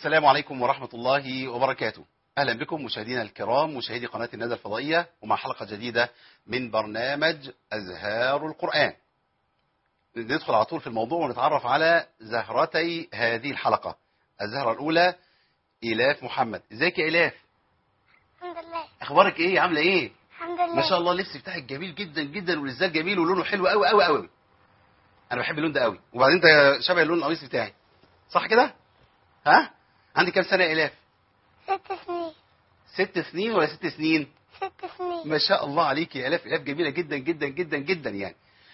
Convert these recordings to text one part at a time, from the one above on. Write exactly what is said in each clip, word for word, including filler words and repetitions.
السلام عليكم ورحمة الله وبركاته. أهلا بكم مشاهدينا الكرام، مشاهدي قناة الندى الفضائية، ومع حلقة جديدة من برنامج أزهار القرآن. ندخل على طول في الموضوع ونتعرف على زهرتي هذه الحلقة. الزهرة الأولى إيلاف محمد. ازيك يا إيلاف؟ الحمد لله. أخبارك إيه؟ عاملة إيه؟ الحمد لله. ما شاء الله، اللبس بتاعك جميل جدا جدا، والإزاز جميل ولونه حلو قوي قوي قوي. أنا بحب اللون ده قوي، وبعدين أنت شبه اللون القميص بتاعي، صح كده؟ ها؟ عندك كام سنة يا إيلاف؟ ست سنين. ست سنين ولا ست سنين؟ ست سنين. ما شاء الله عليك يا إيلاف. إيلاف جميلة جدا جدا جدا جدا يعني.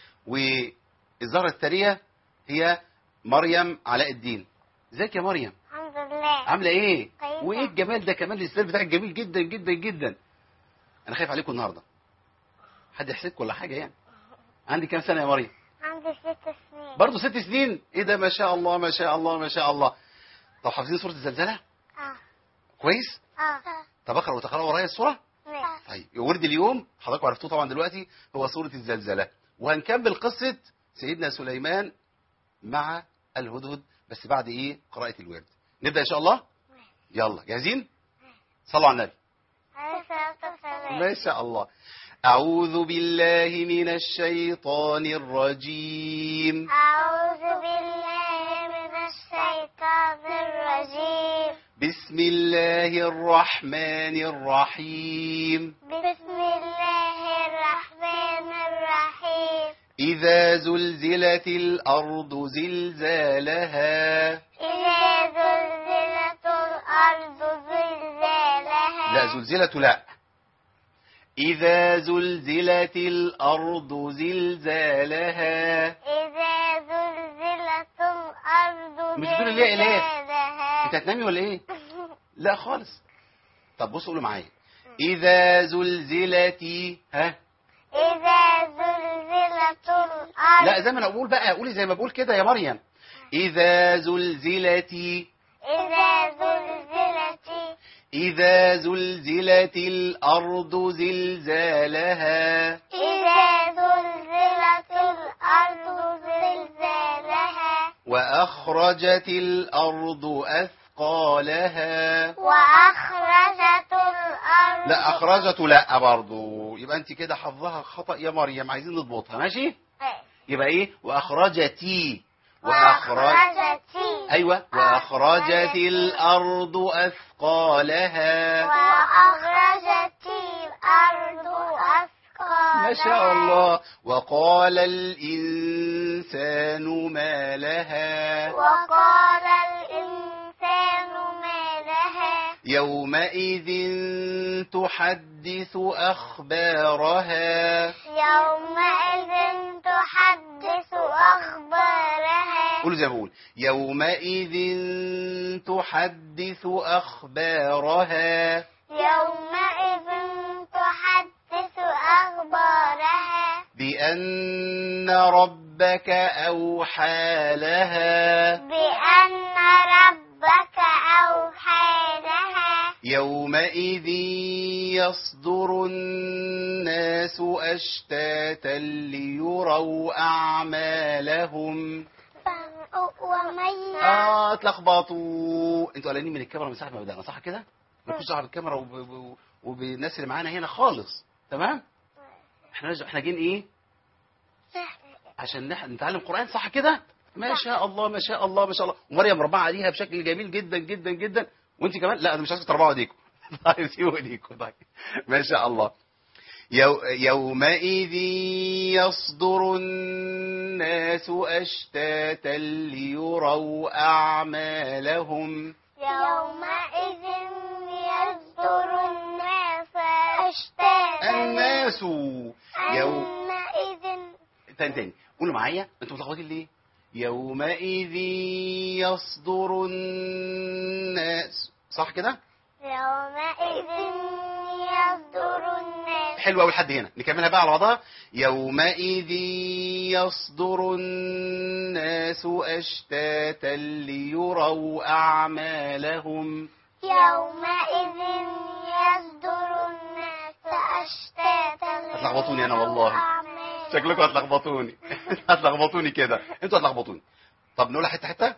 والزهرة الثانية هي مريم علاء الدين. ازيك يا مريم؟ الحمد لله. عاملة ايه؟ كويسة. وايه الجمال ده كمان؟ الإسلام بتاعك جميل جدا جدا جدا. أنا خايف عليكم النهاردة، حد يحسدكم ولا حاجة يعني. عندي كام سنة يا مريم؟ عندي ست سنين. برضه ست سنين؟ ايه ده، ما شاء الله ما شاء الله ما شاء الله. طب حافظين سورة الزلزلة؟ اه. كويس؟ اه. طب اقرأ وتقرأ ورايا السورة؟ ماشي. طيب، ورد اليوم حضراتكم عرفتوه طبعا دلوقتي، هو سورة الزلزلة، وهنكمل قصة سيدنا سليمان مع الهدهد، بس بعد ايه؟ قراءة الورد. نبدأ ان شاء الله؟ يلا جاهزين؟ صلوا على النبي. عليه الصلاة والسلام. ما شاء الله. أعوذ بالله من الشيطان الرجيم. أعوذ بالله من الشيطان الرجيم. بسم الله الرحمن الرحيم. بسم الله الرحمن الرحيم. إذا زلزلت الأرض زلزالها. إذا زلزلت الأرض زلزالها. لا، زلزلة لا. إذا زلزلت الأرض زلزالها. إذا زلزلت الأرض مش بتقولي ليه يا إيلاف؟ زلزالها. أنت هتنامي ولا إيه؟ لا خالص. طب بصوا قولوا معايا. إذا زلزلت ها. إذا زلزلت الأرض. لا، زي ما أنا أقول بقى، قولي زي ما بقول كده يا مريم. إذا زلزلت. إذا زلزلت. إذا زلزلت الأرض زلزالها. إذا زلزلت الأرض زلزالها. وأخرجت الأرض أثقالها. وأخرجت الأرض. لا، أخرجت لا برضو، يبقى أنت كده حظها خطأ يا مريم، عايزين نضبطها. ماشي؟ يبقى إيه؟ وأخرجتي. وأخرجت. أيوة، وأخرجت الأرض أثقالها. وأخرجت الأرض أثقالها. ما شاء الله. وقال الإنسان ما لها. وقال الإنسان ما لها. يومئذ تحدث أخبارها. يومئذ تحدث أخبارها. قولوا زي ما بقول. يومئذ تحدث أخبارها. يومئذ تحدث أخبارها. بأن ربك أوحى لها. بأن ربك أوحى لها. يومئذ يصدر الناس أشتاتا ليروا أعمالهم. ومن آه اتلخبطوا. انتوا قلقانين من الكاميرا من ساعة ما بدأنا، صح كده؟ مالكوش دعوة بالكاميرا وب... وب... وبالناس اللي معانا هنا خالص، تمام؟ احنا نج... احنا جايين ايه؟ عشان نح... نتعلم قرآن، صح كده؟ ما شاء الله ما شاء الله ما شاء الله. ومريم مربعة عليها بشكل جميل جدا جدا جدا، وانت كمان. لا، انا مش عايزك تربعوا ايديكم. طيب سيبوا ايديكم. طيب ما شاء الله. يو... يومئذ يصدر الناس أشتاتا ليروا أعمالهم. يومئذ يصدر الناس أشتاتا. الناس يوم يومئذ. تاني تاني قولوا معايا، انتوا متلخبطين ليه؟ يومئذ يصدر الناس، صح كده؟ يومئذ يصدر الناس. حلو قوي لحد هنا. نكملها بقى على بعضها. يومئذ يصدر الناس أشتاتا ليروا أعمالهم. يومئذ يصدر الناس أشتاتا. هتلخبطوني انا والله، شكلكم هتلخبطوني. هتلخبطوني كده، انتوا هتلخبطوني. طب نقولها حته حته.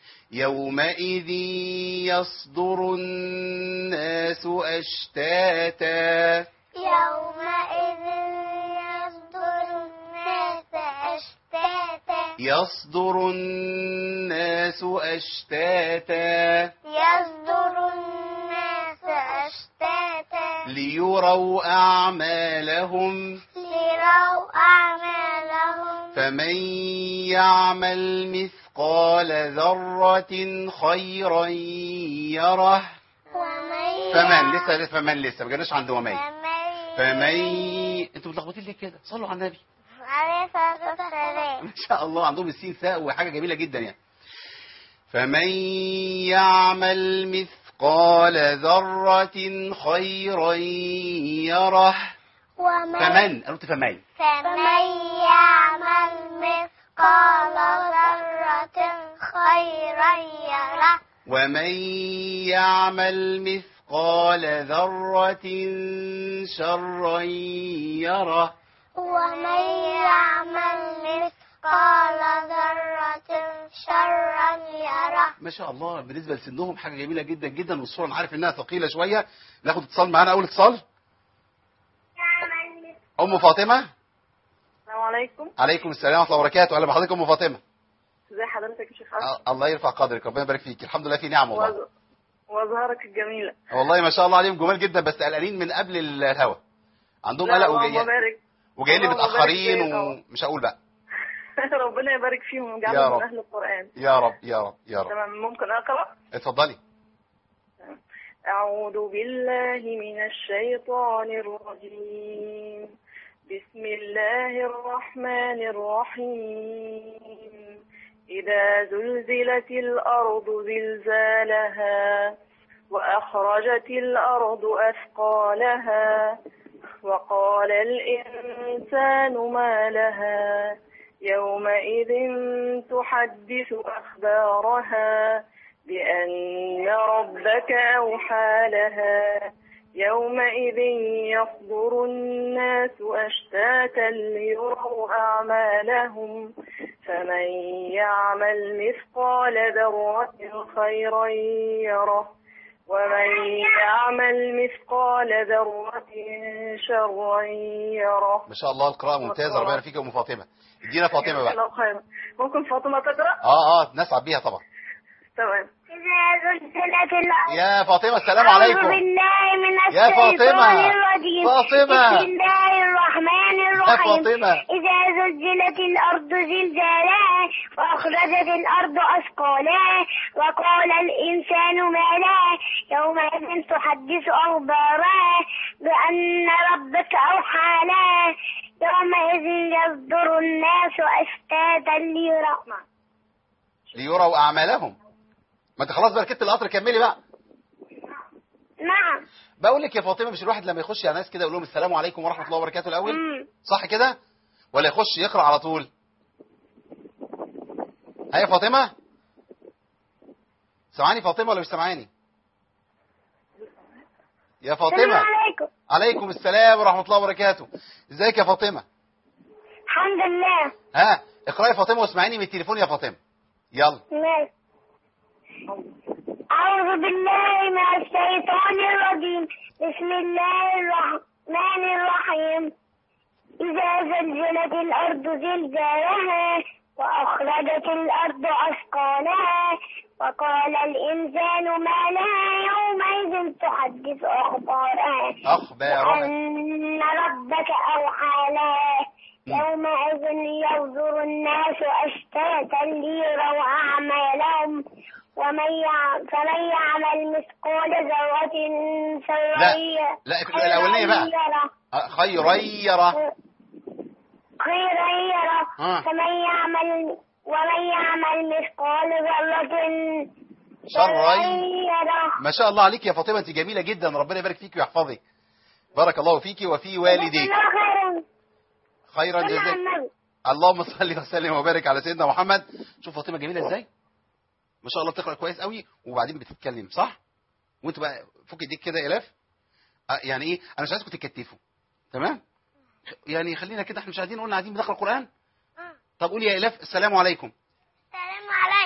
يومئذ يصدر الناس أشتاتا يومئذ يصدر الناس أشتاتا يصدر الناس أشتاتا يصدر الناس أشتاتا ليروا أعمالهم ليروا أعمالهم فمن يعمل مثقال ذرة خيرا يره ومن فمن لسه لسه فمن لسه ما جيناش عند ومن فمن فمن انتوا متلخبطين ليه كده؟ صلوا على النبي. عليه الصلاة والسلام ما شاء الله عندهم السين ثاء وحاجه جميله جدا يعني. فمن يعمل مثقال ذرة خيرا يره ومن فمن انا قلت فمن فمن يعمل مثقال ذرة خيرا يره ومن يعمل مثقال ذرة شرا يره ومن يعمل مثقال ذرة شرا يره. ما شاء الله بالنسبه لسنهم حاجه جميله جدا جدا، والصوره انا عارف انها ثقيله شويه. ناخد اتصال معانا، اول اتصال ام فاطمه. السلام عليكم. عليكم السلام ورحمه الله وبركاته. اهلا بحضرتك ام فاطمه. ازي حضرتك يا شيخ اشرف؟ آه الله يرفع قدرك، ربنا يبارك فيك. الحمد لله في نعم والله. وز... وازهارك الجميله. والله ما شاء الله عليهم جمال جدا، بس قلقانين من قبل الهوا، عندهم لا، قلق اللهم وجايين بارك. وجايين لي اللهم متاخرين بارك فيك. ومش هقول بقى. ربنا يبارك فيهم يا ويجعلهم رب. من اهل القران. يا رب يا رب يا رب. تمام، ممكن اقرا؟ اتفضلي. اعوذ بالله من الشيطان الرجيم. بسم الله الرحمن الرحيم. إذا زلزلت الأرض زلزالها وأخرجت الأرض أثقالها وقال الإنسان ما لها يومئذ تحدث أخبارها بأن ربك أوحى لها يومئذ يصدر الناس أشتاتا ليروا أعمالهم فمن يعمل مثقال ذرة خيرا يره ومن يعمل مثقال ذرة شرا يره. ما شاء الله القراءه ممتازه، ربنا يبارك فيك يا ام فاطمه. ادينا فاطمه بقى. الله خير. ممكن فاطمه تقرا؟ اه اه نسعد بيها طبعا. تمام. إذا زلزلت الأرض. يا فاطمه السلام أعوذ عليكم. بالله من يا الشيطان فاطمة. الرجيم. فاطمة. بسم الله الرحمن يا الرحيم. فاطمة. إذا زلزلت الأرض زلزالها وأخرجت الأرض أثقالها وقال الإنسان ما لها يومئذ تحدث أخبارها بأن ربك أوحى لها يومئذ يصدر الناس أشتاتا ليروا ليروا اعمالهم. ما انت خلاص بقى ركبت القطر، كملي بقى. نعم. بقول لك يا فاطمه، مش الواحد لما يخش على ناس كده يقول لهم السلام عليكم ورحمه الله وبركاته الاول؟ مم. صح كده؟ ولا يخش يقرا على طول؟ ها يا فاطمه؟ سامعاني فاطمه ولا مش سامعاني؟ يا فاطمه. السلام عليكم. عليكم السلام ورحمه الله وبركاته. ازيك يا فاطمه؟ الحمد لله. ها اقراي يا فاطمه واسمعيني من التليفون يا فاطمه. يلا. ماشي. أعوذ بالله من الشيطان الرجيم. بسم الله الرحمن الرحيم. إذا زلزلت الأرض زلزالها وأخرجت الأرض أثقالها وقال الإنسان ما لها يومئذ تحدث أخبارها اخبارها أن ربك أوحى لها يومئذ يصدر الناس أشتاتا ليروا أعمالهم ومن يعمل فمن يعمل مثقال ذرة لا سرية لا الاولانيه بقى. آه، خيرا يره. خيرا يره. آه. فمن يعمل ومن يعمل مثقال ذرة شرا يره. ما شاء الله عليك يا فاطمه، انت جميله جدا، ربنا يبارك فيك ويحفظك. بارك الله فيك وفي والديك. خيرا. خيرا جزاك. اللهم صل وسلم وبارك على سيدنا محمد. شوف فاطمه جميله ازاي، ما شاء الله بتقرا كويس قوي وبعدين بتتكلم صح. وانت بقى فك ايديك كده يا الاف. آه يعني ايه، انا مش عايزكم تتكتفوا، تمام؟ يعني خلينا كده، احنا مش قاعدين قلنا قاعدين بنقرا قران. طب قولي يا الاف السلام عليكم. السلام عليكم.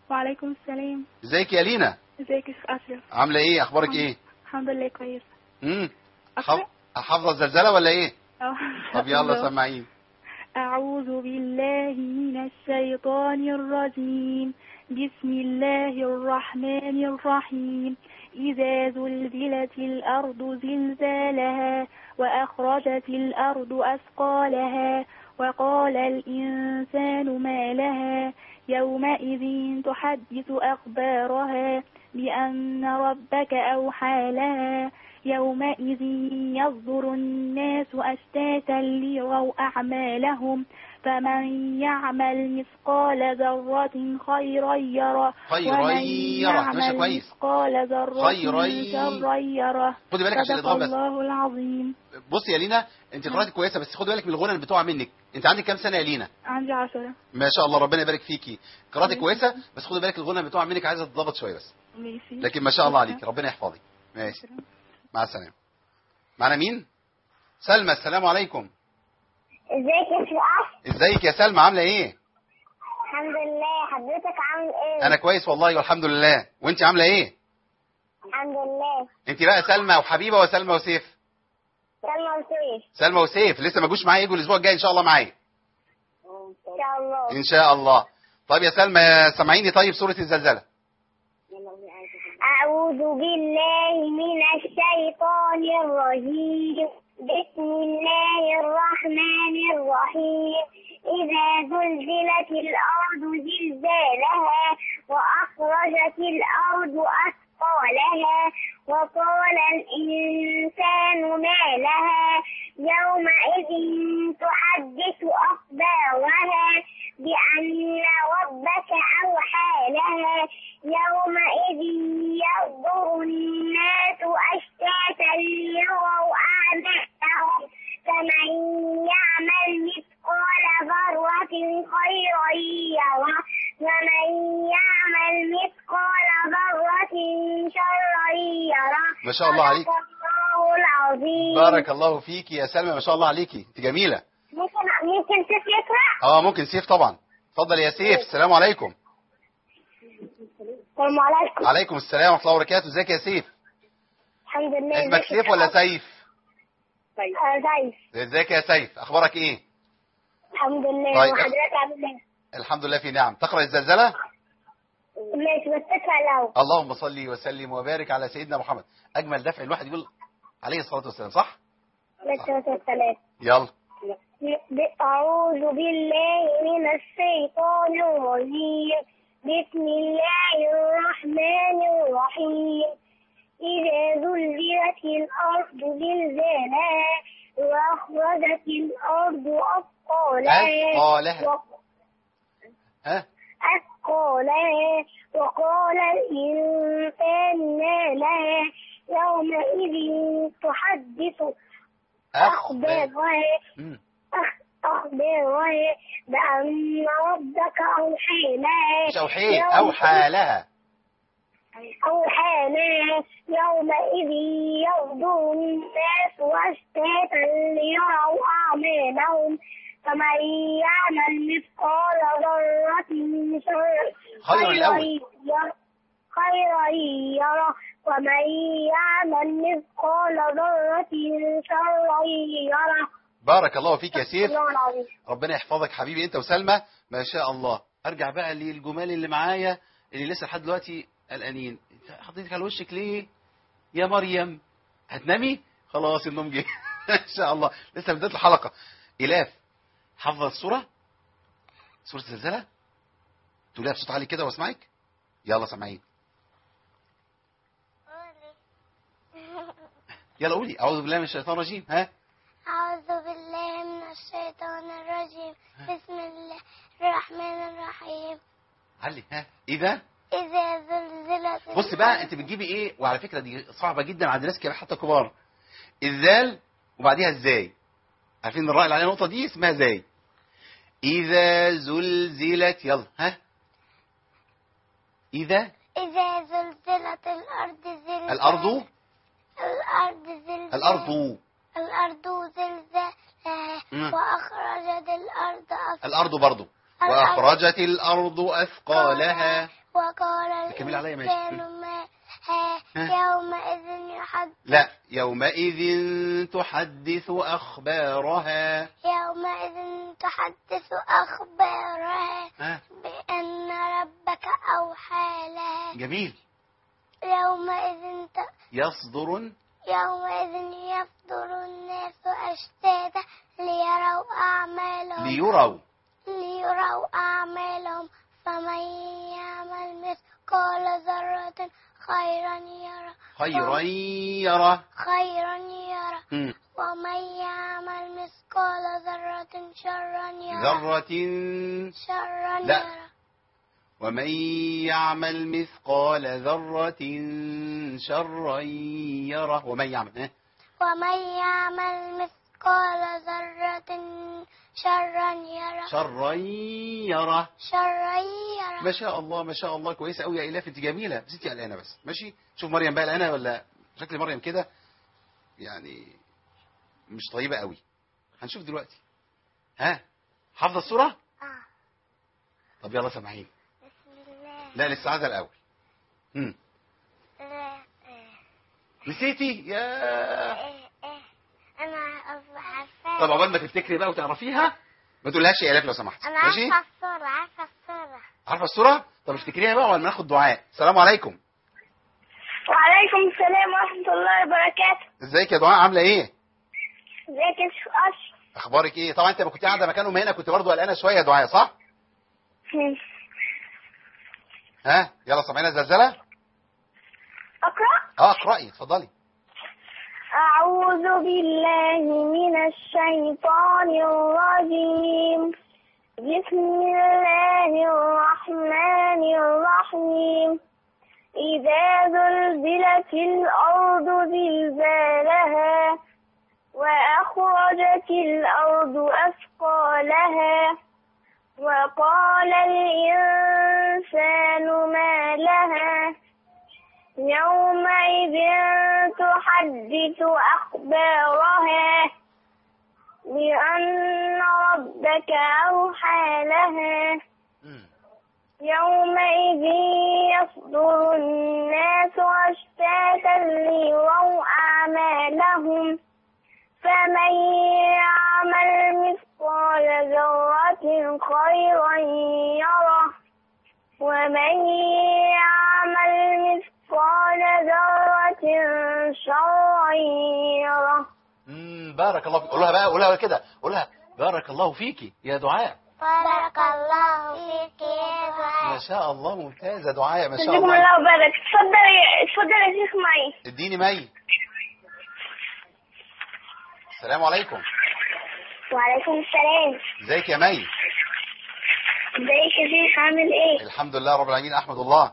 وعليكم السلام. ازيك يا لينا؟ ازيك يا شيخ أشرف؟ عامله ايه؟ اخبارك ايه؟ الحمد لله كويس. امم أقرأ؟ حافظه الزلزله ولا ايه؟ اه. طب يلا سمعيني. أعوذ بالله من الشيطان الرجيم. بسم الله الرحمن الرحيم. إذا زلزلت الأرض زلزالها وأخرجت الأرض أثقالها وقال الإنسان ما لها يومئذ تحدث أخبارها بأن ربك أوحى لها يومئذ يصدر الناس أشتاتا ليروا أعمالهم فمن يعمل مثقال ذرة خيرا يره خيرا ومن يره. ماشي يعمل كويس. مثقال ذرة خيرا شرا يره. خدي بالك عشان صدق الادغام بس. الله العظيم. بصي يا لينا، انت قراءتك كويسه بس خدي بالك من الغنى اللي بتقع منك. انت عندك كام سنه يا لينا؟ عندي عشرة. ما شاء الله ربنا يبارك فيكي. قراءتك ماشي. كويسه بس خدي بالك الغنى اللي بتقع منك عايزه تتضبط شويه بس. ماشي. لكن ما شاء الله عليك ربنا يحفظك. ماشي مع السلامه. معنا مين؟ سلمى. السلام عليكم. ازيك يا شيخ؟ ازيك يا سلمى عامله ايه؟ الحمد لله. حضرتك عامل ايه؟ انا كويس والله والحمد لله. وانت عامله ايه؟ الحمد لله. انت بقى سلمى وحبيبه وسلمى وسيف؟ سلمى وسيف. سلمى وسيف لسه ما جوش معايا، يجوا الاسبوع الجاي ان شاء الله معايا. ان شاء الله. ان شاء الله. طيب يا سلمى سامعيني طيب سوره الزلزله. أعوذ بالله من الشيطان الرجيم. بسم الله الرحمن الرحيم. إذا زلزلت الأرض زلزالها وأخرجت الأرض أثقالها وقال الإنسان ما لها يومئذ تحدث أخبارها بأن ربك أوحى لها يومئذ يصدر الناس أشتاتا ليروا أعمالهم فمن يعمل مثقال ذرة خيرا يره ومن يعمل مثقال ذرة شرا يره. ما شاء الله عليك. صدق الله العظيم. بارك الله فيكي يا سلمى ما شاء الله عليكي، انت جميله. ممكن ممكن سيف يقرأ؟ اه ممكن سيف طبعا. اتفضل يا سيف. السلام عليكم. السلام عليكم. عليكم السلام ورحمه الله وبركاته. ازيك يا سيف؟ الحمد لله. اسمك سيف ولا سيف؟ سيف. ازيك يا سيف؟ اخبارك ايه؟ الحمد لله. طيب. وحضرتك عامل ايه؟ الحمد لله في نعم. تقرأ الزلزله؟ ماشي بس تقرأ الأول. اللهم صل وسلم وبارك على سيدنا محمد. اجمل دفع الواحد يقول عليه الصلاه والسلام صح؟ عليه السلام. يلا. أعوذ بالله من الشيطان الرجيم. بسم الله الرحمن الرحيم. إذا زلزلت الأرض زلزالها وأخرجت الأرض أثقالها أثقالها. و- ها؟ أثقالها وقال الإنسان ما لها يومئذ تحدث أخبار. أخبارها مم. أخ- أخبارها بأن ربك أوحى لها مش أوحي يوم- أوحى لها. أوحى لها يومئذ يصدر الناس أشتاتا ليروا أعمالهم فمن يعمل مثقال ذرة خير الأول. خيرا يره ومن يعمل مثقال ذرة شرا يره. بارك الله فيك يا سيف. الله العظيم. ربنا يحفظك حبيبي انت وسلمى ما شاء الله. ارجع بقى للجمال اللي معايا اللي لسه لحد دلوقتي قلقانين. حطيتك على وشك ليه يا مريم؟ هتنامي؟ خلاص النوم جه. ان شاء الله لسه بدايه الحلقه. الاف حافظه السوره؟ سوره الزلزله؟ تقوليها بصوت عالي كده واسمعك. يلا سامعين. يلا قولي اعوذ بالله من الشيطان الرجيم. ها؟ أعوذ بالله من الشيطان الرجيم. بسم الله الرحمن الرحيم. علي. ها؟ اذا إذا زلزلت بص بقى انت بتجيبي ايه، وعلى فكره دي صعبه جدا عند ناس كده حتى كبار. الذال وبعديها ازاي. عارفين الراء اللي عليها نقطه دي اسمها زاي. اذا زلزلت. يلا ها. اذا إذا زلزلت الأرض زلزال الارض الأرض زلزال الارض الأرض زلزالها مم. وأخرجت الأرض أثقالها الارض برضو واخرجت الارض اثقالها وقال كمل عليا ماشي. الإنسان ما ها ها؟ يومئذ يحدث لا، يومئذ تحدث أخبارها. يومئذ تحدث أخبارها ها؟ بأن ربك أوحى لها جميل. يومئذ ت... يصدر يومئذ يصدر الناس أشتاتا ليروا أعمالهم ليروا ليروا أعمالهم فمن يعمل مثقال ذرة خيرا يرى خيرا يرى. خيرا يرى مم. ومن يعمل مثقال ذرة شرا يرى ذرة. شرا لا. يرى ومن يعمل مثقال ذرة شرا يره. ومن يعمل ها؟ ومن يعمل مثقال ذرة شرا يرى شرا يره. شرا يرى ما شاء الله ما شاء الله، كويسه قوي يا ايلاف، انت جميله، بس انت قلقانه بس. ماشي، شوف مريم بقى قلقانه ولا شكل مريم كده يعني مش طيبه قوي. هنشوف دلوقتي. ها، حافظه الصوره؟ آه. طب يلا سامعين. بسم الله لا لسه عايزه الاول. امم لا آه. نسيتي يا. إيه إيه أنا عارفة طب عقبال ما تفتكري بقى وتعرفيها ما تقولهاش يا ايلاف لو سمحت. أنا ماشي، عارفة الصورة عارفة الصورة عارفه الصوره؟ طب افتكريها بقى ولا ناخد دعاء. السلام عليكم. وعليكم السلام ورحمة الله وبركاته. ازيك يا دعاء، عامله ايه؟ ازيك يا شيخ أشرف؟ اخبارك ايه؟ طبعا انت لما كنت قاعده مكانهم هنا كنت برضه قلقانه شويه يا دعاء، صح؟ ها يلا سامعين الزلزله؟ أقرأ؟ اه اقراي اتفضلي. أعوذ بالله من الشيطان الرجيم. بسم الله الرحمن الرحيم. إذا زلزلت الأرض زلزالها وأخرجت الأرض أثقالها وقال الإنسان ما لها يومئذ تحدث أخبارها بأن ربك أوحى لها يومئذ يصدر الناس أشتاتا ليروا أعمالهم فمن يعمل مثقال ذرة خيرا يره ومن يعمل مثقال ذرة شرا يره. امم بارك الله فيك. قولها بقى، قولها كده، قولها بارك الله فيكي يا دعاء. بارك الله فيك يا دعاء. ما شاء الله ممتازه دعاء ما شاء جزاكم الله. الله وبارك. اتفضل اتفضل يا شيخ معي. اديني مي. السلام عليكم. وعليكم السلام. ازيك يا مي؟ ازيك يا شيخ عامل ايه؟ الحمد لله رب العالمين احمد الله.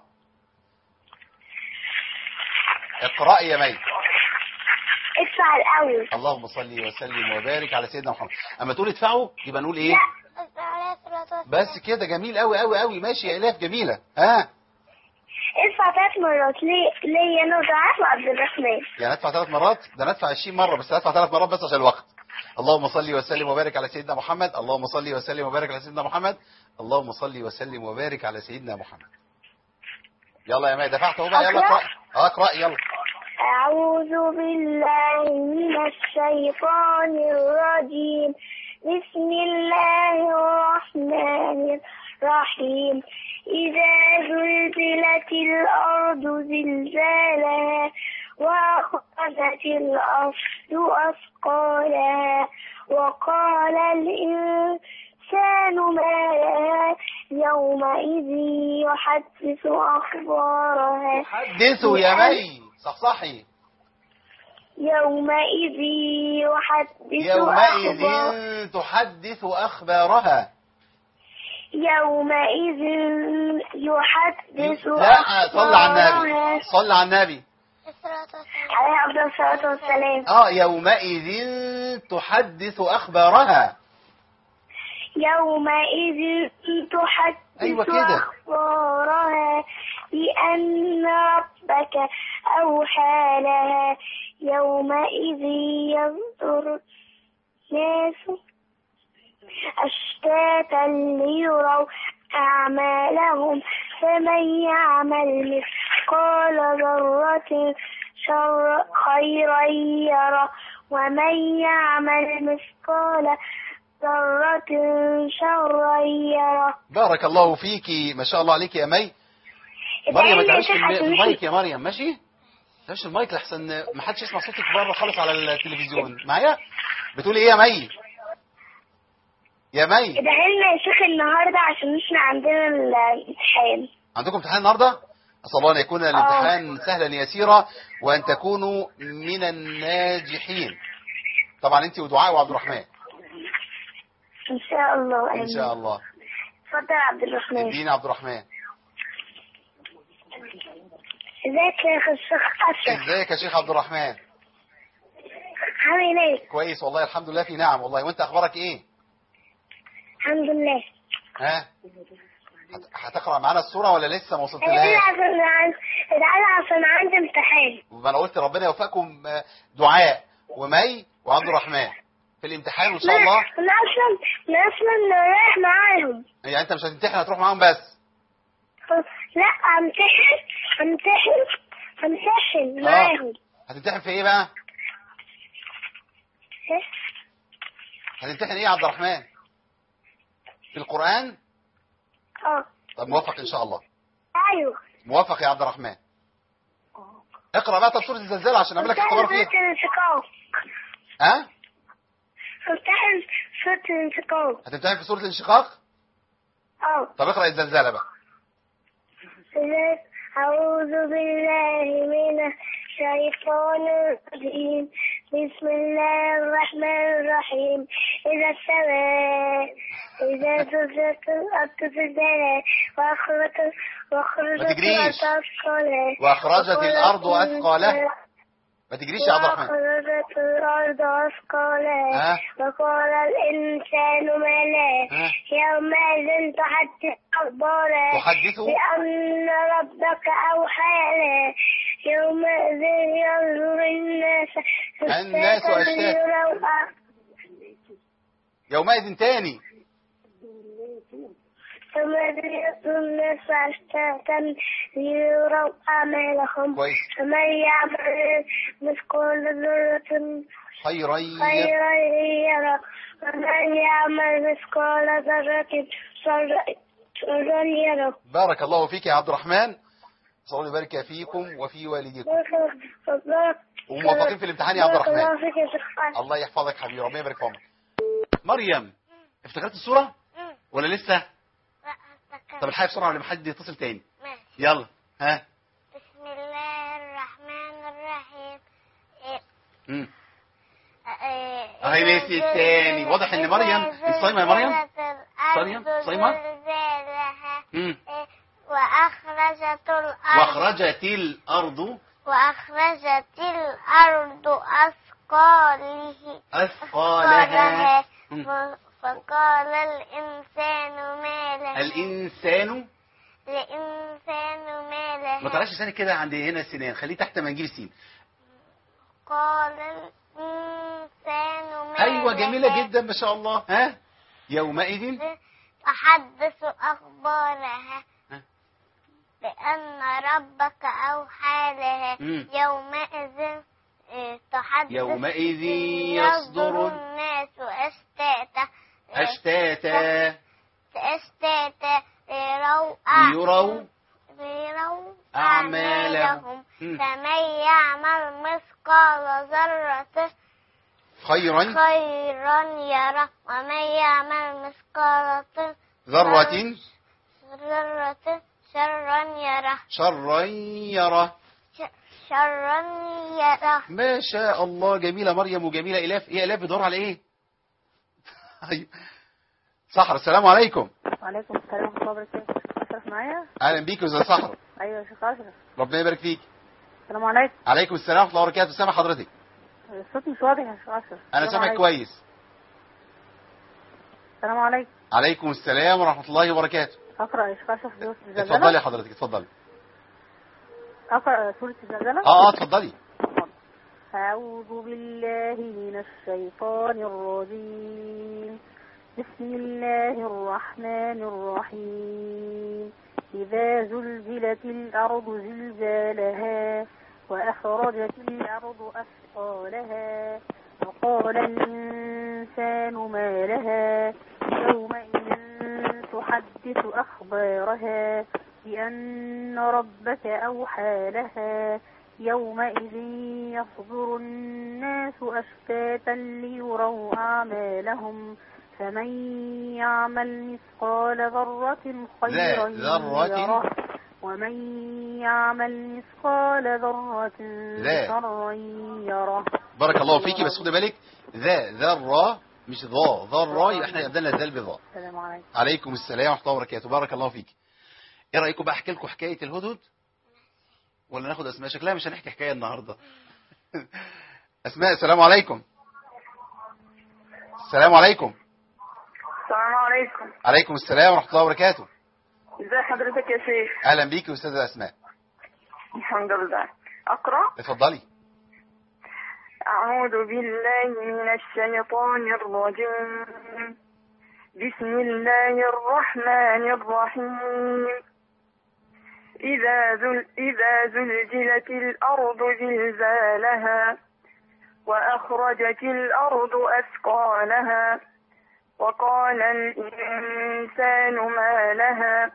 اقرأي يا مي. ادفع الأول. اللهم صل وسلم وبارك على سيدنا محمد. اما تقول ادفعوا يبقى نقول ايه؟ بس كده جميل قوي قوي قوي. ماشي يا الاف جميله. ها ادفع ثلاث مرات ليه ليه انا ودعاء وعبد الرحمن. يعني ادفع ثلاث مرات؟ ده ندفع عشرين مره، بس ادفع ثلاث مرات بس عشان الوقت. اللهم صل وسلم وبارك على سيدنا محمد. اللهم صل وسلم وبارك على سيدنا محمد. اللهم صل وسلم وبارك على سيدنا محمد. يلا يا مي دفعت اهو بقى. يلا اقرأ. اه اقرأ يلا. أعوذ بالله من الشيطان الرجيم. بسم الله الرحمن الرحيم. إذا زلزلت الأرض زلزالها وأخرجت الأرض أثقالها وقال الإنسان ما لها يومئذ يحدث أخبارها. حدثوا يا مي صحصحي. يومئذ يحدث يومئذ أخبار تحدث أخبارها. يومئذ يحدث لا صل على النبي، أخبارها. صل على النبي عليه أفضل الصلاة والسلام. اه يومئذ تحدث أخبارها. يومئذ تحدث أيوة كده. أخبارها بأن ربك أوحى لها يومئذ يصدر الناس أشتاتا ليروا أعمالهم فمن يعمل مثقال ذرة شر خيرا يره ومن يعمل مثقال ذرة شرا يره. بارك الله فيكي، ما شاء الله عليك يا مي. مريم ما تعيش في المايك يا مريم، ماشي؟ تعيش المايك لحسن ما حدش يسمع صوتك بره خالص على التلفزيون. معايا؟ بتقولي ايه يا مي؟ يا مي ادعي لنا يا شيخ النهارده عشان احنا عندنا الامتحان. عندكم امتحان النهارده؟ أسأل الله أن يكون الامتحان سهلا يسيرا وأن تكونوا من الناجحين. طبعا أنت ودعاء وعبد الرحمن. إن شاء الله. إن شاء الله. اتفضل يا عبد الرحمن. ادينا عبد الرحمن. ازيك يا شيخ أشرف؟ ازيك يا شيخ عبد الرحمن؟ عامل ايه؟ كويس والله الحمد لله في نعم والله. وأنت أخبارك إيه؟ الحمد لله. ها؟ هتقرأ معانا السورة ولا لسه ما وصلت ادعي لها؟ عشان عندي امتحان. ما أنا قلت ربنا يوفقكم دعاء ومي وعبد الرحمن في الامتحان وإن شاء الله. أنا أصلا أنا أصلا رايح معاهم. يعني أنت مش هتمتحن، هتروح معاهم بس؟ لا امتحن امتحن امتحن معاهم. هتمتحن في ايه بقى؟ ايه؟ هتمتحن ايه يا عبد الرحمن؟ في القرآن؟ اه. طب موفق ان شاء الله. ايوه موفق يا عبد الرحمن. اقرأ بقى طب سورة الزلزال عشان اعمل لك اختبار فيها. ها؟ امتحن سورة الانشقاق. هتمتحن في سورة الانشقاق؟ اه. طب اقرأ الزلزال بقى. أعوذ بالله من الشيطان الرجيم. بسم الله الرحمن الرحيم. إذا السماء إذا زلزلت الأرض زلزالها وأخرجت وأخرجت الأرض أثقالها وأخرجت الأرض أثقالها. ما تجريش يا عبد الرحمن. وأخرجت الأرض أثقالها وقال الإنسان ما لها يومئذ تحدث أخبارها تحدث بأن ربك أوحى لها يومئذ ينظر الناس الناس أشتاتا. يومئذ تاني يومئذ ينظر الناس أشتاتا ليروا أعمالهم. فمن يعمل مثقال ذرة خيرا يره ومن يعمل مثقال ذرة شرا يره. بارك الله فيك يا عبد الرحمن. صلى الله يبارك فيكم وفي والديكم. وموفقين في الامتحان يا عبد الرحمن. الله يحفظك حبيبي، ربنا يبارك في عمرك. مريم افتكرت الصورة ولا لسه؟ طب الحقيقة بسرعة قبل ما حد يتصل تاني. ماشي. يلا ها. بسم الله الرحمن الرحيم. امم اهي نسي الثاني. واضح ان مريم انت صايمه يا مريم؟ صايمه صايمه. امم واخرجت الارض واخرجت الارض واخرجت الارض اثقالها اثقالها فقال الانسان ما لها. الانسان الانسان ما لها. ما طلعش لسانك كده عند هنا السنان، خليه تحت ما نجيب السين. قال الانسان ما ايوه لها. جميله جدا ما شاء الله. ها يومئذ تحدث اخبارها بأن ربك أوحى لها. يومئذ تحدث يومئذ يصدر الناس أشتاتا أشتاتا أشتاتا ليروا ليروا ليروا أعمالهم. فمن يعمل مثقال ذرة خيرا خيرا يره ومن يعمل مثقال ذرة ذرة شرا يره شرا يره شرا يره. ما شاء الله. جميلة مريم وجميلة إلاف. إيه إلاف بيدور على إيه؟ صحر السلام عليكم. وعليكم السلام ورحمة الله وبركاته. أشرف معايا؟ أهلا بيك يا أستاذ صحر. أيوة يا شيخ أشرف. ربنا يبارك فيك. السلام عليكم. عليكم السلام ورحمة الله وبركاته. سامع حضرتك؟ الصوت مش واضح يا شيخ أشرف. أنا سامعك كويس. السلام عليكم. عليكم السلام ورحمة الله وبركاته. أقرأ يا شيخ أشرف سورة الزلزلة؟ اتفضلي حضرتك اتفضلي. أقرأ سورة الزلزلة؟ اه اه اتفضلي. أعوذ بالله من الشيطان الرجيم. بسم الله الرحمن الرحيم. إذا زلزلت الأرض زلزالها وأخرجت الأرض أثقالها وقال الإنسان ما لها يومئذ تحدث أخبارها بأن ربك أوحى لها يومئذ يصدر الناس أشتاتا ليروا أعمالهم فمن يعمل مثقال ذرة خيرا يره ومن يعمل مثقال ذرة شرا يره. بارك الله فيكي. بس خدي بالك ذا ذرة مش ضاء ذرة، يبقى احنا ابدلنا الذال بضاء. السلام عليكم. عليكم السلام ورحمة الله وبركاته. بارك الله فيكي. ايه رأيكم بقى احكي لكم حكاية الهدهد ولا ناخد اسماء؟ شكلها مش هنحكي حكاية النهاردة. اسماء السلام عليكم. السلام عليكم. السلام عليكم. عليكم السلام ورحمة الله وبركاته. ازي حضرتك يا شيخ؟ اهلا بيكي يا استاذة اسماء. الحمد لله. اقرأ؟ اتفضلي. أعوذ بالله من الشيطان الرجيم. بسم الله الرحمن الرحيم. إذا زل إذا زلزلت الأرض زلزالها وأخرجت الأرض أثقالها وقال الإنسان ما لها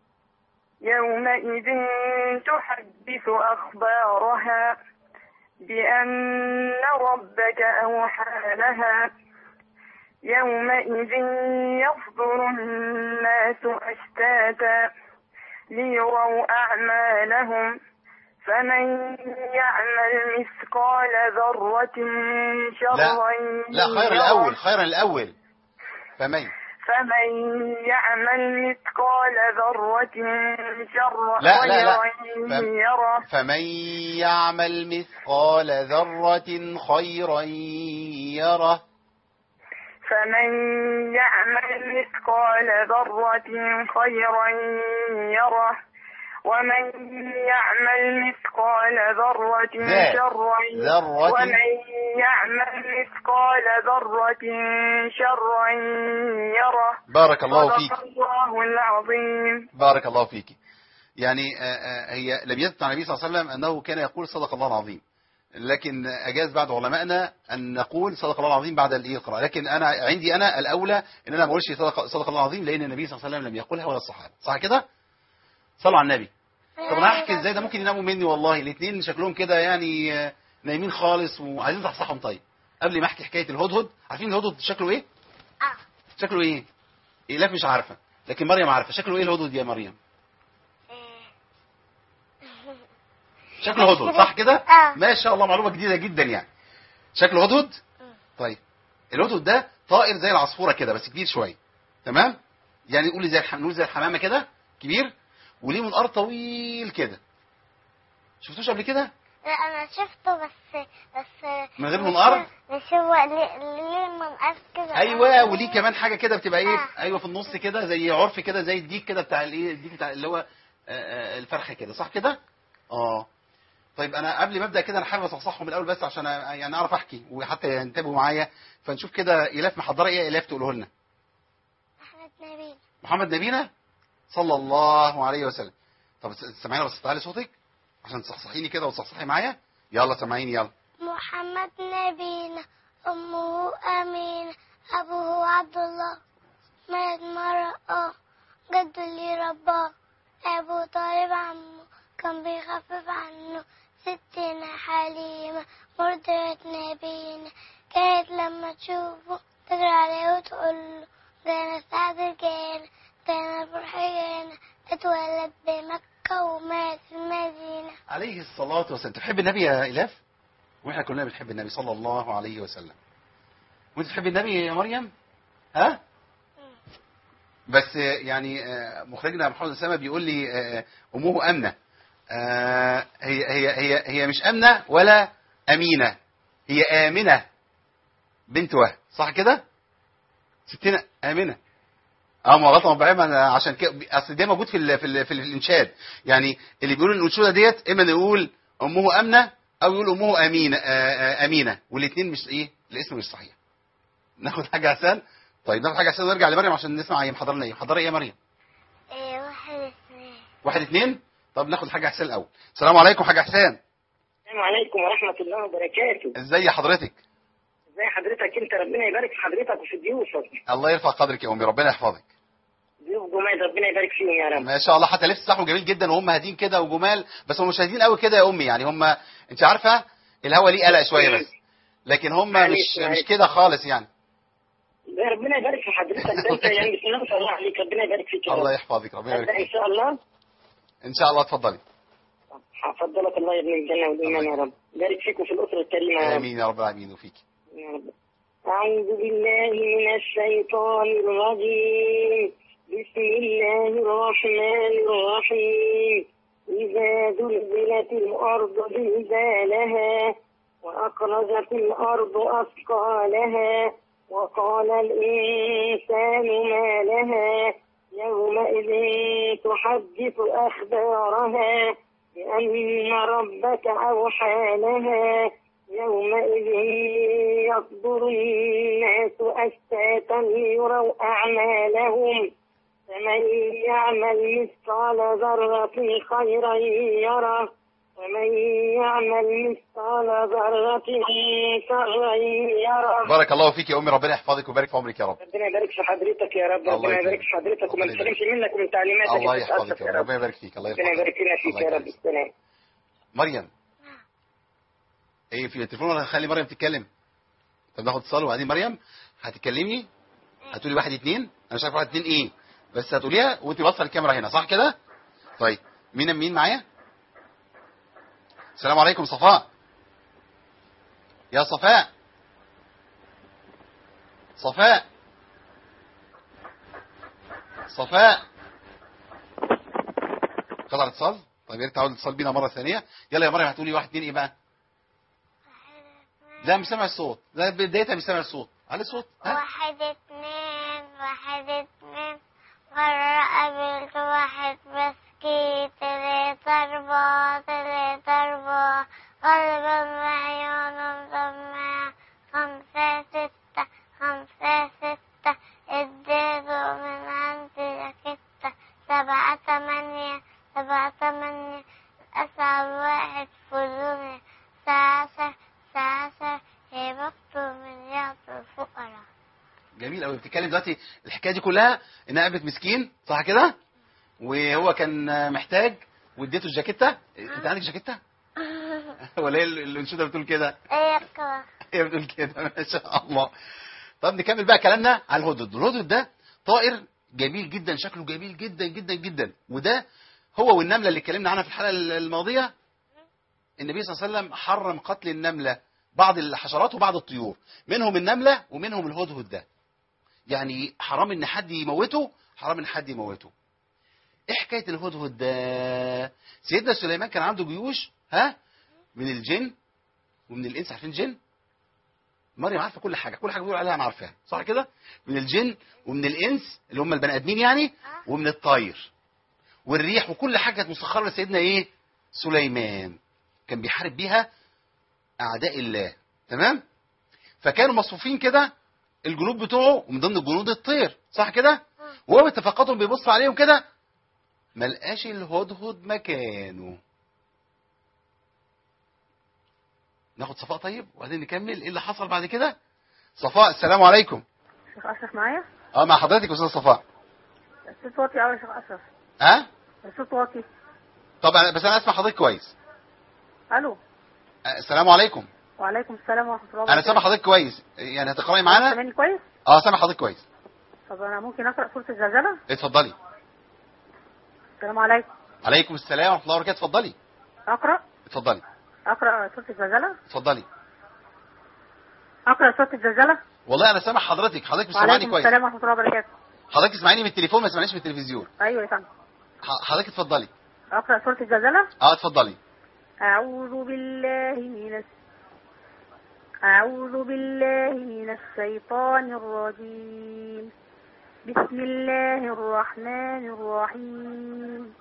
يومئذ تحدث أخبارها بأن ربك أوحى لها يومئذ يصدر الناس أشتاتا ليروا أعمالهم فمن يعمل مثقال ذرة شرا لا لا خير الأول خير الأول فمن فمن يعمل مثقال ذرة شرا لا لا لا يره فمن يعمل مثقال ذرة خيرا يره فمن يعمل مثقال ذرة خيرا يره ومن يعمل مثقال ذرة شرا ذرة ومن يعمل مثقال ذرة شرا يره. بارك الله فيك. صدق الله العظيم. بارك الله فيك. يعني هي لم يثبت عن النبي صلى الله عليه وسلم أنه كان يقول صدق الله العظيم، لكن أجاز بعض علمائنا أن نقول صدق الله العظيم بعد القراءة، لكن أنا عندي أنا الأولى أن أنا ما أقولش صدق, صدق الله العظيم، لأن النبي صلى الله عليه وسلم لم يقولها ولا الصحابة. صح كده؟ صلوا على النبي. طب أنا هحكي إزاي؟ ده ممكن يناموا مني والله، الاثنين شكلهم كده يعني نايمين خالص وعايزين تصحصحهم. طيب قبل ما أحكي حكاية الهدهد، عارفين الهدهد شكله إيه؟ اه شكله إيه؟ إيلاف مش عارفة، لكن مريم عارفة. شكله إيه الهدهد يا مريم؟ شكله هدهد صح كده؟ اه ما شاء الله، معلومة جديدة جدا يعني. شكله هدهد؟ طيب الهدهد ده طائر زي العصفورة كده بس كبير شوية، تمام؟ يعني نقول زي الح... نقول زي الحمامة كده كبير، وليه منقار طويل كده. شفتوش قبل كده؟ لا انا شفته بس بس من غير منقار؟ مش هو ليه ليه منقار كده؟ ايوه، وليه كمان حاجة كده بتبقى ايه؟ آه. ايوه في النص كده زي عرف كده، زي الديك كده بتاع الايه، الديك بتاع اللي هو آه، آه، الفرخة كده، صح كده؟ اه. طيب انا قبل ما ابدا كده انا حابب اصحصحهم الاول بس عشان يعني اعرف احكي وحتى ينتبهوا معايا، فنشوف كده ايلاف محضره ايه. ايلاف تقوله لنا. محمد نبيل. محمد نبينا صلى الله عليه وسلم. طب سامعيني بس تعالي صوتك عشان تصحصحيني كده وتصحصحي معايا. يلا سامعيني يلا. محمد نبينا امه امينه ابوه عبد الله مات مرة جد لي رباه ابو طالب عمه كان بيخفف عنه ستنا حليمة مرضعة نبينا كانت لما تشوفه تجري عليه وتقول له جانا سعد الجانا جانا فرح جانا اتولد بمكة ومات في المدينة عليه الصلاة والسلام. تحب النبي يا إلاف؟ واحنا كلنا بنحب النبي صلى الله عليه وسلم. وانت تحب النبي يا مريم؟ ها؟ بس يعني مخرجنا محمد أسامة بيقول لي أمه أمنة. هي هي هي هي مش أمنة ولا أمينة، هي آمنة بنت وهب، صح كده؟ ستنا آمنة. اه ما غلطه مبعمة عشان كده، اصل ده موجود في ال في ال في الانشاد. يعني اللي بيقول الانشوده ديت اما يقول امه امنه او يقول امه امينه امينه، والاثنين مش ايه، الاسم مش صحيح. ناخد حاجه عسل. طيب ناخد حاجه عسل ونرجع لمريم عشان نسمع هي محضره لنا ايه. محضره ايه يا مريم؟ ايه واحد اثنين واحد اتنين. طب ناخد حاجة حسين الأول. السلام عليكم حاجة حسين. السلام عليكم ورحمة الله وبركاته. ازي حضرتك؟ ازي حضرتك انت؟ ربنا يبارك في حضرتك وفي ضيوفك. الله يرفع قدرك يا أمي، ربنا يحفظك. ضيوف جمال ربنا يبارك فيهم يا رب. ما شاء الله، حتى لبس صحوا جميل جدا وهم هادين كده وجمال، بس هم مش هادين قوي كده يا أمي، يعني هم أنت عارفة الهوا ليه قلق شوية بس، لكن هم مش مش كده خالص يعني. ربنا يبارك في حضرتك، ده انت يعني بسم الله ما شاء الله عليك، ربنا يبارك فيك يا رب. الله يحفظك، ربنا يبارك ان فيك. شاء الله. إن شاء الله اتفضلي. حفظلك الله يا ابن الجنة والإيمان يا رب. بارك فيك وفي الأسرة الكريمة يا رب. آمين يا رب العالمين وفيك. يا رب. أعوذ بالله من الشيطان الرجيم. بسم الله الرحمن الرحيم. إذا زلزلت الأرض زلزالها وأخرجت الأرض أثقالها وقال الإنسان ما لها يومئذ تحدث أخبارها بأن ربك أوحى لها يومئذ يصدر الناس أشتاتا ليروا أعمالهم فمن يعمل مثقال ذرة خيرا يره ومن يعمل مثقال ذرة شرا يره. بارك الله فيك يا أمي، ربنا يحفظك ويبارك في عمرك يا رب. ربنا يبارك في حضرتك يا رب. ربنا يبارك في حضرتك وما نسلمش منك ومن تعليماتك. الله يحفظك يا رب، ربنا يبارك فيك. الله يحفظك. ربنا يبارك لنا فيك يا رب. السلام. مريم ايه في التليفون ولا هنخلي مريم تتكلم؟ طب ناخد اتصال وبعدين مريم هتكلمني هتقولي واحد اتنين. انا مش عارف واحد اتنين ايه، بس هتقوليها وانت باصه الكاميرا هنا، صح كده؟ طيب مين مين معايا؟ السلام عليكم. صفاء يا صفاء. صفاء صفاء قطع الاتصال. طيب يا ريت تعود الاتصال بينا مره ثانيه. يلا يا مريم هتقولي واحد اتنين ايه بقى؟ لا مش سامع الصوت، لا بدايتها مش سامع الصوت. علي الصوت. واحد اتنين واحد اتنين مرة قابلت واحد مسكين تلاتة أربعة تلاتة أربعة غالبا عيونه مدمعة خمسة ستة خمسة ستة اديته من عندي جاكيتة سبعة تمانية سبعة تمانية أسعد واحد في الدنيا سعشة سعشة هيبقوا من يعطي الفقراء. جميل قوي. بتتكلم دلوقتي الحكايه دي كلها انها قابلت مسكين، صح كده؟ وهو كان محتاج واديته الجاكيته. انت عندك جاكيته؟ ولا هي الانشوده بتقول كده؟ ايه كده؟ هي بتقول كده. ما شاء الله. طب نكمل بقى كلامنا على الهدهد. الهدهد ده طائر جميل جدا، شكله جميل جدا جدا جدا، وده هو والنمله اللي اتكلمنا عنها في الحلقه الماضيه. النبي صلى الله عليه وسلم حرم قتل النمله، بعض الحشرات وبعض الطيور، منهم النمله ومنهم الهدهد ده. يعني حرام ان حد يموته، حرام ان حد يموته. ايه حكايه الهدهد ده؟ سيدنا سليمان كان عنده جيوش ها من الجن ومن الانس. عارفين الجن؟ مريم عارفه كل حاجه، كل حاجه بيقولوا عليها انا عارفاها، صح كده؟ من الجن ومن الانس اللي هم البني ادمين يعني، ومن الطير والريح وكل حاجه كانت مسخره لسيدنا ايه؟ سليمان. كان بيحارب بيها اعداء الله، تمام؟ فكانوا مصفوفين كده الجنود بتوعه، ومن ضمن الجنود الطير، صح كده؟ وهو باتفاقاتهم بيبص عليهم كده ما لقاش الهدهد مكانه. ناخد صفاء طيب وبعدين نكمل ايه اللي حصل بعد كده. صفاء السلام عليكم. شيخ أشرف معايا؟ اه مع حضرتك يا استاذ صفاء. الصوت واطي قوي يا شيخ أشرف. ها؟ الصوت واطي. طبعا بس انا اسمع حضرتك كويس. الو. آه السلام عليكم. وعليكم السلام ورحمه الله وبركاته. انا سامع حضرتك كويس، يعني هتقراي معانا؟ سامعني كويس؟ اه سامع حضرتك كويس. طب انا ممكن اقرا سوره الزلزله؟ اتفضلي. السلام عليكم. عليكم السلام ورحمه الله وبركاته. اتفضلي. اقرا؟ اتفضلي. اقرا سوره الزلزله؟ اتفضلي. اقرا سوره الزلزله؟ والله انا سامع حضرتك، حضرتك مش سامعني وعليكم كويس. السلام ورحمه الله وبركاته. حضرتك اسمعيني من التليفون ما تسمعنيش من التلفزيون. ايوه يا فندم. ح- حضرتك اتفضلي. اقرا سوره الزلزله؟ اه اتفضلي. اعوذ بالله من الس... اعوذ بالله من الشيطان الرجيم. بسم الله الرحمن الرحيم.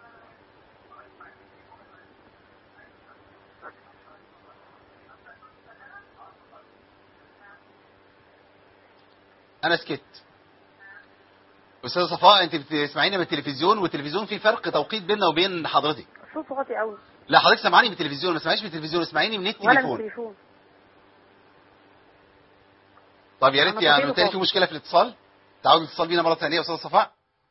انا سكت. استاذه صفاء انت بتسمعينا من التلفزيون، والتلفزيون في فرق توقيت بيننا وبين حضرتك. صوت واطي قوي. لا حضرتك سامعاني من التلفزيون، ما تسمعيش من التلفزيون، اسمعيني من ولا التليفون. بالتليفون. طب يا ريت أنا يعني طفيله بالتالي في خالص. مشكله في الاتصال، تعود الاتصال بينا مره ثانيه يا استاذه صفاء.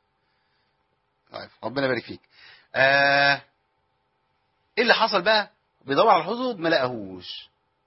طيب ربنا يبارك فيك. آه... ايه اللي حصل بقى؟ بيدور على الهدهد ما لقاهوش.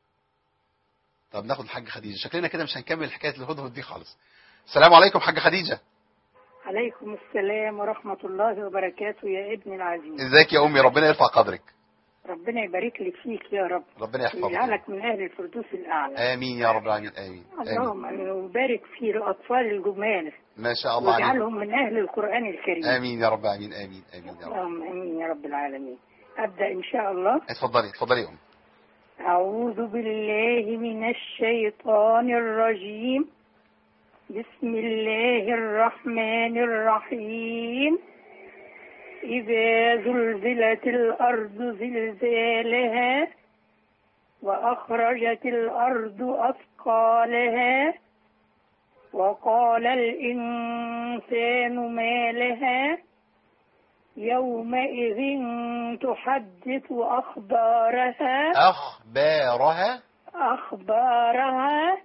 طب ناخد الحاجه خديجه، شكلنا كده مش هنكمل حكايه الهدهد دي خالص. السلام عليكم حاجه خديجه. عليكم السلام ورحمة الله وبركاته يا ابني العزيز. ازيك يا امي؟ ربنا يرفع قدرك. ربنا يبارك لك فيك يا رب. ربنا يحفظك. ويجعلك من أهل الفردوس الأعلى. امين يا رب العالمين. امين. اللهم امين. ويبارك في الأطفال الجمال. ما شاء الله عليك. ويجعلهم من أهل القرآن الكريم. امين يا رب العالمين. امين امين يا رب. اللهم امين يا رب العالمين. أبدأ إن شاء الله. اتفضلي اتفضلي يا ام. أعوذ بالله من الشيطان الرجيم. بسم الله الرحمن الرحيم. إذا زلزلت الأرض زلزالها وأخرجت الأرض أثقالها وقال الإنسان ما لها يومئذ تحدث أخبارها أخبارها أخبارها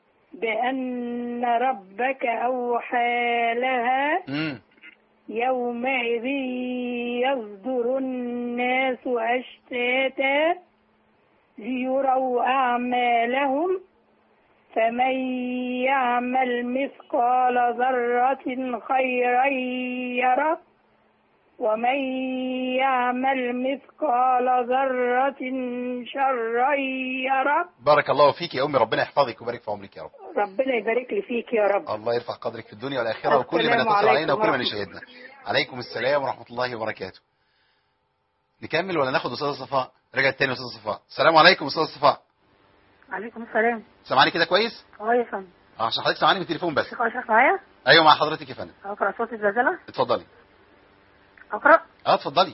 بأن ربك أوحى لها امم يومئذ يصدر الناس أشتاتا ليروا أعمالهم فمن يعمل مثقال ذرة خيرا يره ومن يعمل مثقال ذرة شرا يره. بارك الله فيك يا امي، ربنا يحفظك ويبارك في عمرك يا رب. ربنا يبارك لي فيك يا رب. الله يرفع قدرك في الدنيا والاخره، وكل من السلام يتصل علينا عليكم وكل من ورحمة يشاهدنا. عليكم السلام ورحمه الله وبركاته. نكمل ولا ناخد استاذه صفاء؟ رجعت تاني استاذه صفاء. السلام عليكم استاذه صفاء. عليكم السلام. سامعاني كده كويس؟ اه يا فندم. اه عشان حضرتك سامعاني من التليفون بس. شيخ اشرف معايا؟ ايوه مع حضرتك يا فندم. اقرا صوت الزلزله؟ اتفضلي. اقرا؟ اه اتفضلي.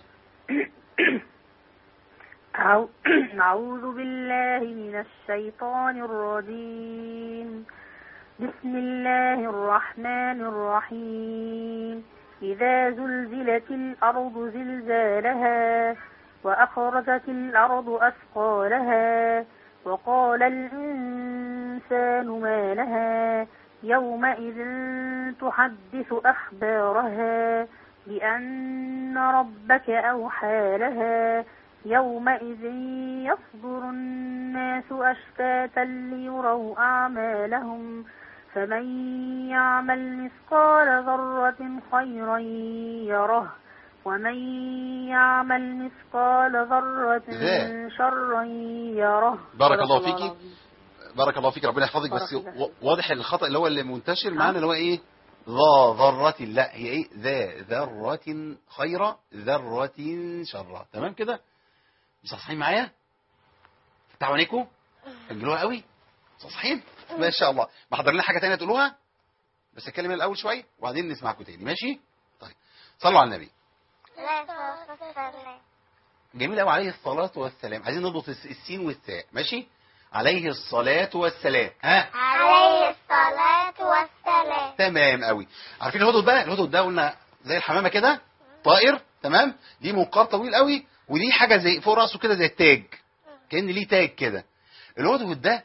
أعو- أعوذ بالله من الشيطان الرجيم. بسم الله الرحمن الرحيم. إذا زلزلت الأرض زلزالها وأخرجت الأرض أثقالها وقال الإنسان ما لها يومئذ تحدث أخبارها بأن ربك أوحى لها يومئذ يصدر الناس أشتاتا ليروا أعمالهم فمن يعمل مثقال ذرة خيرا يره ومن يعمل مثقال ذرة إزاي؟ شرا يره. بارك الله صدق فيكي. العظيم. بارك الله فيك، ربنا يحفظك. بارك بس الله و- واضح الخطأ اللي هو اللي منتشر ها؟ معانا اللي هو ايه؟ ذا ذرة. لا هي ايه؟ ذا ذرة خيرة ذرة شرة. تمام كده؟ مصحصحين معايا؟ فتحوا عينيكم؟ سجلوها قوي؟ مصحصحين؟ ما شاء الله. محضر لنا حاجة تانية تقولوها؟ بس اتكلم الاول شوية وبعدين نسمعكم تاني، ماشي؟ طيب صلوا على النبي. لا تفصل. جميل قوي. عليه الصلاة والسلام. عايزين نضبط الس- السين والثاء، ماشي؟ عليه الصلاة والسلام. ها؟ عليه الصلاة والسلام. تمام قوي. عارفين الهدهد بقى؟ الهدهد ده قلنا زي الحمامة كده، طائر، تمام؟ ليه منقار طويل قوي، وليه حاجة زي فوق راسه كده زي التاج، كأن ليه تاج كده. الهدهد ده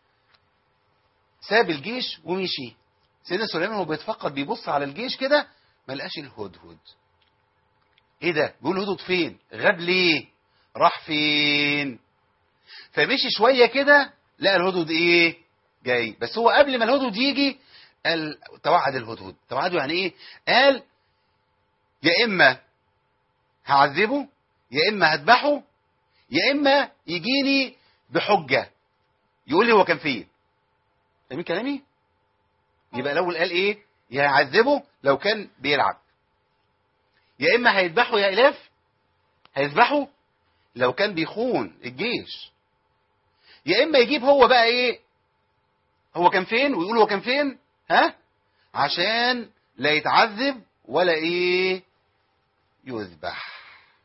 ساب الجيش ومشي. سيدنا سليمان وهو بيتفقد بيبص على الجيش كده ما لقاش الهدهد. ايه ده؟ بيقول الهدهد فين؟ غاب ليه؟ راح فين؟ فمشي شوية كده لقى الهدهد ايه؟ جاي. بس هو قبل ما الهدهد يجي قال توعد الهدهد. توعده يعني ايه؟ قال يا اما هعذبه يا اما هذبحه يا اما يجيني بحجة يقول لي هو كان فين. فاهمين كلامي؟ يبقى الاول قال ايه؟ يا هيعذبه لو كان بيلعب، يا اما هيذبحه يا الاف، هيذبحه لو كان بيخون الجيش، يا اما يجيب هو بقى ايه هو كان فين ويقول هو كان فين، ها، عشان لا يتعذب ولا ايه يذبح.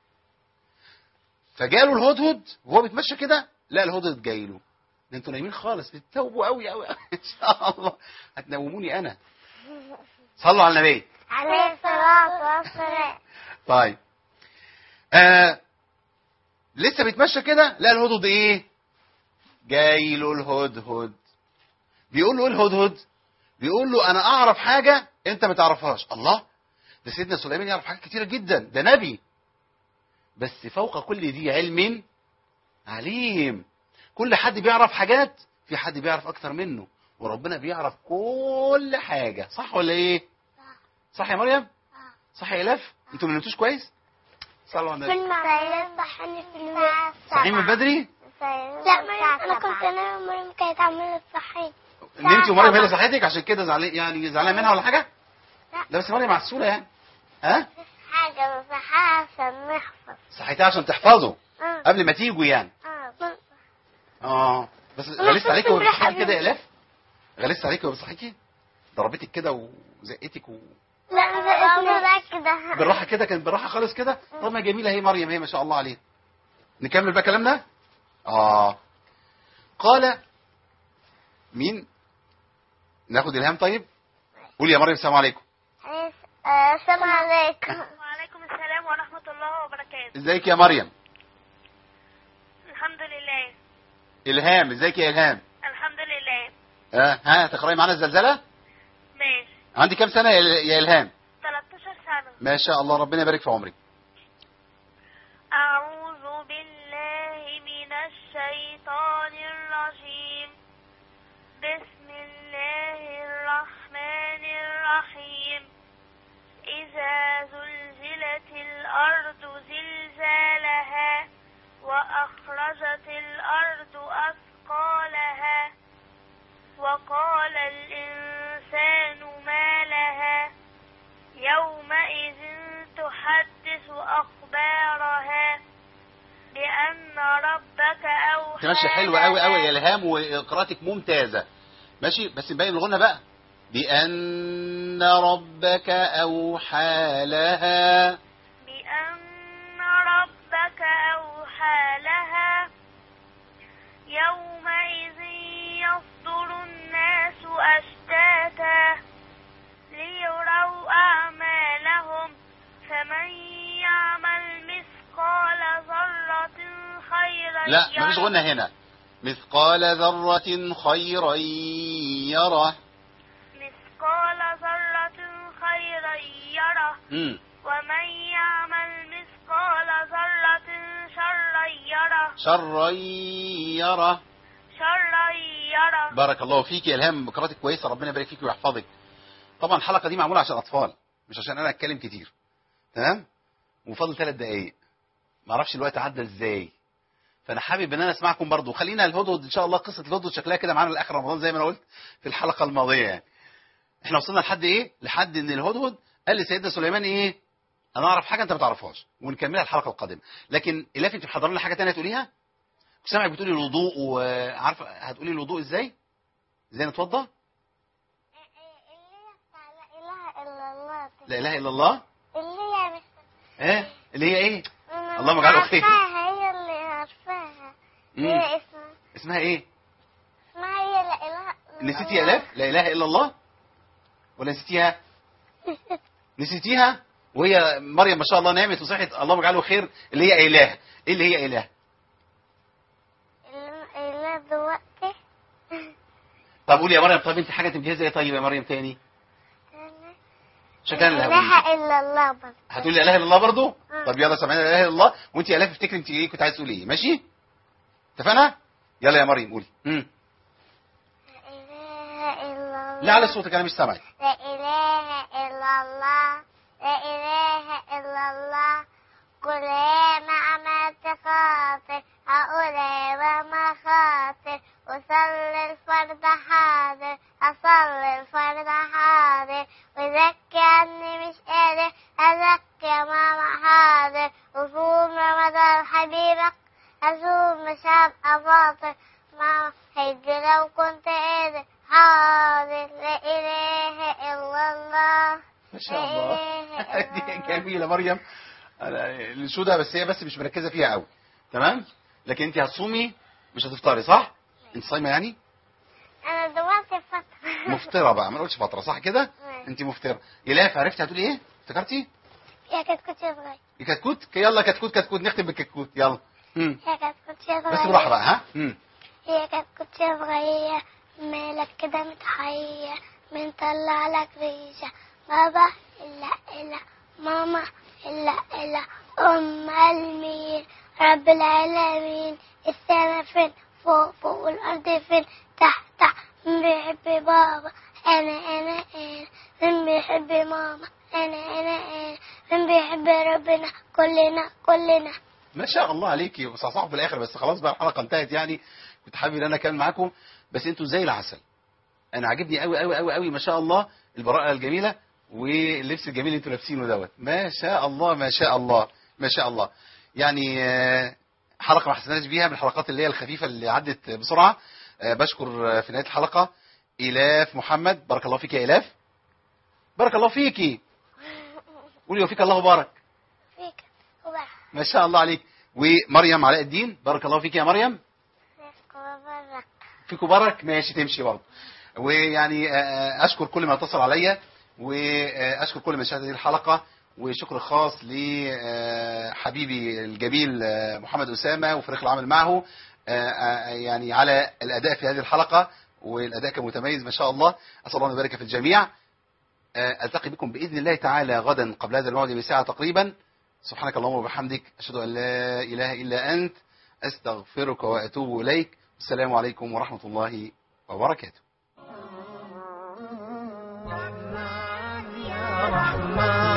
فجاله الهدهد وهو بيتمشى كده، لا الهدهد جاي له. ده انتوا نايمين خالص، بتتوبوا قوي قوي ان شاء الله. هتنوموني انا. صلوا على النبي عليه الصلاة والسلام. طيب آه لسه بيتمشى كده، لا الهدهد ايه؟ جاي له الهدهد بيقول له ايه الهدهد؟ بيقول له انا اعرف حاجه انت ما تعرفهاش. الله، ده سيدنا سليمان يعرف حاجات كتيره جدا، ده نبي، بس فوق كل ذي علم عليم. كل حد بيعرف حاجات، في حد بيعرف اكتر منه، وربنا بيعرف كل حاجه. صح ولا ايه؟ صح يا مريم؟ صح يا الاف؟ انتوا ما نمتوش كويس؟ صلوا على النبي. سيد صحني في الوقت. صحيين من بدري؟ لا مريم انا كنت انام مريم كانت عماله تصحيني. نمتي ومريم هي اللي صحتك عشان كده زعلان، يعني زعلان منها ولا حاجه؟ لا. لا بس مريم عسوله يعني. ها؟ حاجه بصحيها عشان نحفظ. صحيتها عشان تحفظوا اه قبل ما تيجوا يعني. اه اه بس غلست عليكي وبتصحيكي كده يا الاف؟ غلست عليكي وبتصحيكي؟ ضربتك كده وزقتك و... لا بقى كده بالراحه كده، كانت بالراحه خالص كده. طب ما جميله هي مريم، هي ما شاء الله عليها. نكمل بقى كلامنا. اه قال مين؟ ناخد الهام. طيب قول يا مريم. السلام عليكم. السلام عليكم. وعليكم السلام ورحمة الله وبركاته. ازيك يا مريم؟ الحمد لله. الهام ازيك يا الهام؟ الحمد لله. اه ها تقراي معانا الزلزله؟ ماشي. عندي كام سنه يا يا الهام؟ تلتاشر سنة. ما شاء الله، ربنا يبارك في عمرك. أعوذ بالله من الشيطان الرجيم. بسم الله الرحمن الرحيم. إذا زلزلت الأرض زلزالها وأخرجت الأرض أثقالها وقال الإنسان ما لها يومئذ تحدث أخبارها بأن ربك أوحى ماشي، حلوة قوي قوي يا الهام، وقراءتك ممتازة. ماشي، بس نبين الغنى بقى. بأن ربك أوحى لها. بأن ربك أوحى لها يومئذ يصدر الناس أشتاتا ليروا أعمالهم فمن يعمل مثقال ذرة خيرا لا مفيش غنى هنا. مثقال ذرة خيرا يره. مثقال ذرة خيرا يره. مم. ومن يعمل مثقال ذرة شرا يره. شرا يره. شرا يره. بارك الله فيك يا الهام، قراءتك كويسة، ربنا يبارك فيك ويحفظك. طبعا الحلقة دي معمولة عشان أطفال، مش عشان أنا أتكلم كتير. تمام؟ وفاضل ثلاث دقايق، ما اعرفش الوقت عدى ازاي، فانا حابب ان انا اسمعكم برضو. خلينا الهدهد ان شاء الله، قصه الهدهد شكلها كده معانا لاخر رمضان زي ما انا قلت في الحلقه الماضيه. يعني احنا وصلنا لحد ايه؟ لحد ان الهدهد قال لسيدنا سليمان ايه؟ انا اعرف حاجه انت ما تعرفهاش، ونكملها الحلقه القادمه. لكن الاف انت محضر لنا حاجه ثانيه تقوليها؟ سامعك بتقولي الوضوء، وعارفه هتقولي الوضوء ازاي؟ ازاي نتوضى؟ لا اله الا الله. اللي هي مش ايه اللي هي ايه؟ اللهم اجعله خير. هي اللي عارفاها. هي اسمها اسمها ايه؟ اسمها هي لا اله. نسيتي يا الاف؟ لا اله الا الله ولا نسيتيها؟ نسيتيها؟ وهي مريم ما شاء الله نامت وصحت، اللهم اجعله خير. اللي هي اله، ايه اللي هي اله؟ اله دلوقتي. طب قولي يا مريم. طب انت حاجه تجهزها ايه طيب يا مريم تاني؟ شكرا لا لها. اله الا الله برضه. هتقولي لا اله الا الله برضه؟ آه. طب يلا سامعين لا اله الا الله، وانت يا الاف افتكري انت ايه كنت عايز تقولي ايه. ماشي؟ اتفقنا؟ يلا يا مريم قولي. امم لا اله الا الله. لا على صوتك انا مش سامعك. لا اله الا الله. لا اله الا الله. كل ما عملت خاطر هقولها وما خاطر. وصلي الفرد حاضر أصلي الفرد حاضر. وزكي عني مش قادر أزكي يا ماما حاضر. وصوم رمضان حبيبك أصوم مش هبقى باطل. ماما هيجي لو كنت قادر حاضر. لا إله إلا الله. ما شاء الله. دي جميله مريم. الشو ده بس هي بس مش مركزه فيها قوي. تمام؟ لكن انت هتصومي مش هتفطري صح؟ انت صايمه يعني؟ أنا دلوقتي فترة مفطره بقى، ما نقولش فتره، صح كده؟ انت مفترة. إلاف عرفتي هتقولي ايه؟ افتكرتي؟ يا كتكوت يا صغير. يا كتكوت. يلا كتكوت كتكوت نختم بالكتكوت يلا. مم. يا كتكوت يا صغير. بس بالراحة بقى ها. مم. يا كتكوت يا صغير مالك كده متحير من طلع لك ريشة بابا إلا إلا ماما إلا إلا أم المين رب العالمين السما فين فوق فوق والأرض فين تحت تحت من بيحب بابا أنا أنا أنا من بيحب ماما أنا أنا أنا من بيحب ربنا كلنا كلنا. ما شاء الله عليكي وصحصحوا في الاخر بس خلاص بقى الحلقه انتهت يعني. كنت حابب ان انا اكمل معاكم بس انتوا زي العسل. انا عاجبني قوي قوي قوي قوي ما شاء الله البراءه الجميله واللبس الجميل اللي انتوا لابسينه دوت. ما شاء الله ما شاء الله ما شاء الله. يعني حلقه ما حسناش بيها من الحلقات اللي هي الخفيفه اللي عدت بسرعه. بشكر في نهايه الحلقه إلاف محمد. بارك الله فيك يا إلاف. بارك الله فيكي. قولي وفيك الله بارك. فيك وبارك. ما شاء الله عليك. ومريم علاء الدين. بارك الله فيك يا مريم. فيك وبارك. فيك وبارك. ماشي تمشي برضه. ويعني اشكر كل ما اتصل عليا واشكر كل من شاهد هذه الحلقه وشكر خاص لحبيبي الجميل محمد أسامة وفريق العمل معه يعني على الاداء في هذه الحلقه والاداء كان متميز ما شاء الله. اسال الله ان يبارك في الجميع. التقي بكم باذن الله تعالى غدا قبل هذا الموعد بساعه تقريبا. سبحانك اللهم وبحمدك اشهد ان لا اله الا انت استغفرك واتوب اليك. السلام عليكم ورحمه الله وبركاته. رحمن